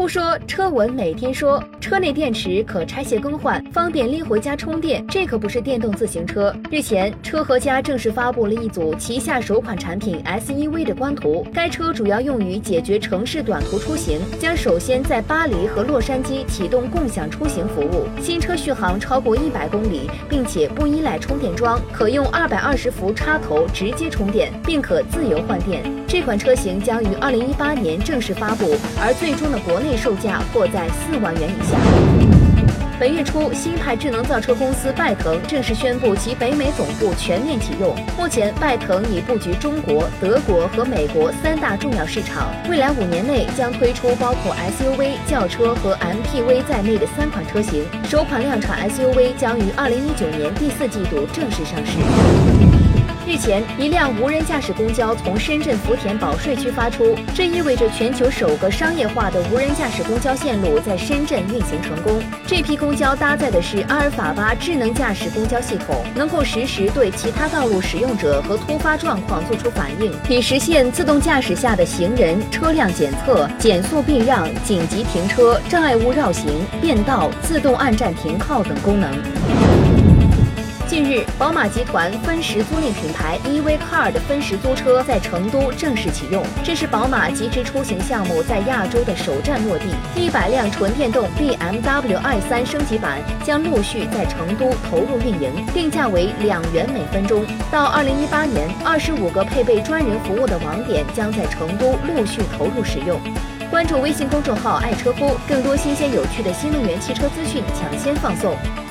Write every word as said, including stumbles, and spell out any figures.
说车闻每天说，车内电池可拆卸更换，方便拎回家充电，这可不是电动自行车。日前，车和家正式发布了一组旗下首款产品 S E V 的官图。该车主要用于解决城市短途出行，将首先在巴黎和洛杉矶启动共享出行服务。新车续航超过一百公里，并且不依赖充电桩，可用二百二十伏插头直接充电，并可自由换电。这款车型将于二零一八年正式发布，而最终的国内售价或在四万元以下。本月初，新派智能造车公司拜腾正式宣布其北美总部全面启用。目前，拜腾已布局中国、德国和美国三大重要市场，未来五年内将推出包括 S U V、轿车和 M P V 在内的三款车型。首款量产 S U V 将于二零一九年第四季度正式上市。日前，一辆无人驾驶公交从深圳福田保税区发出，这意味着全球首个商业化的无人驾驶公交线路在深圳运行成功。这批公交搭载的是阿尔法八智能驾驶公交系统，能够实时对其他道路使用者和突发状况做出反应，以实现自动驾驶下的行人、车辆检测、减速避让、紧急停车、障碍物绕行、变道、自动按站停靠等功能。近日，宝马集团分时租赁品牌 E V Car 的分时租车在成都正式启用，这是宝马极致出行项目在亚洲的首站落地。一百辆纯电动 B M W i 三升级版将陆续在成都投入运营，定价为两元每分钟。到二零一八年，二十五个配备专人服务的网点将在成都陆续投入使用。关注微信公众号爱车乎，更多新鲜有趣的新能源汽车资讯抢先放送。